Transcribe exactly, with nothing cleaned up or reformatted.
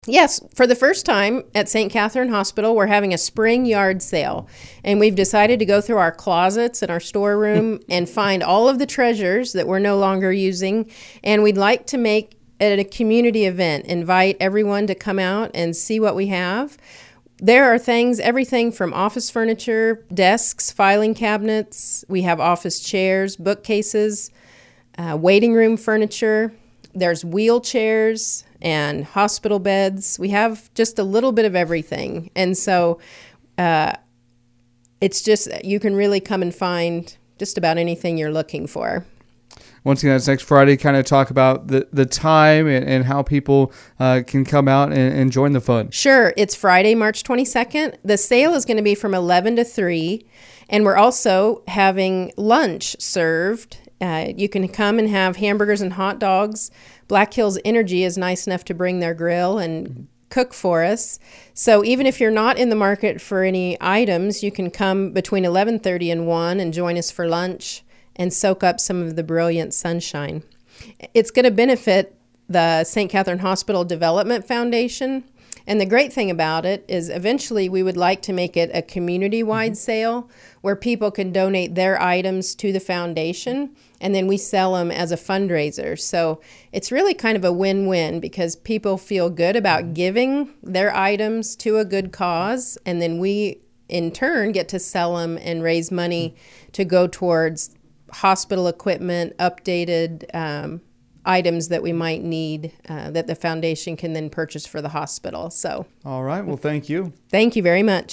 Yes, for the first time at Saint Catherine Hospital, we're having a spring yard sale. And we've decided to go through our closets and our storeroom and find all of the treasures that we're no longer using. And we'd like to make it a community event, invite everyone to come out and see what we have. There are things, everything from office furniture, desks, filing cabinets. We have office chairs, bookcases, uh, waiting room furniture. There's wheelchairs and hospital beds. We have just a little bit of everything. And so uh, it's just, you can really come and find just about anything you're looking for. Once again, that's next Friday. Kind of talk about the, the time and, and how people uh, can come out and, and join the fun. Sure. It's Friday, March twenty-second. The sale is going to be from eleven to three. And we're also having lunch served. Uh, you can come and have hamburgers and hot dogs. Black Hills Energy is nice enough to bring their grill and cook for us. So even if you're not in the market for any items, you can come between eleven thirty and one and join us for lunch and soak up some of the brilliant sunshine. It's going to benefit the Saint Catherine Hospital Development Foundation. And the great thing about it is eventually we would like to make it a community-wide sale where people can donate their items to the foundation, and then we sell them as a fundraiser. So it's really kind of a win-win because people feel good about giving their items to a good cause, and then we, in turn, get to sell them and raise money to go towards hospital equipment, updated um, items that we might need uh, that the foundation can then purchase for the hospital. So, all right. Well, thank you. Thank you very much.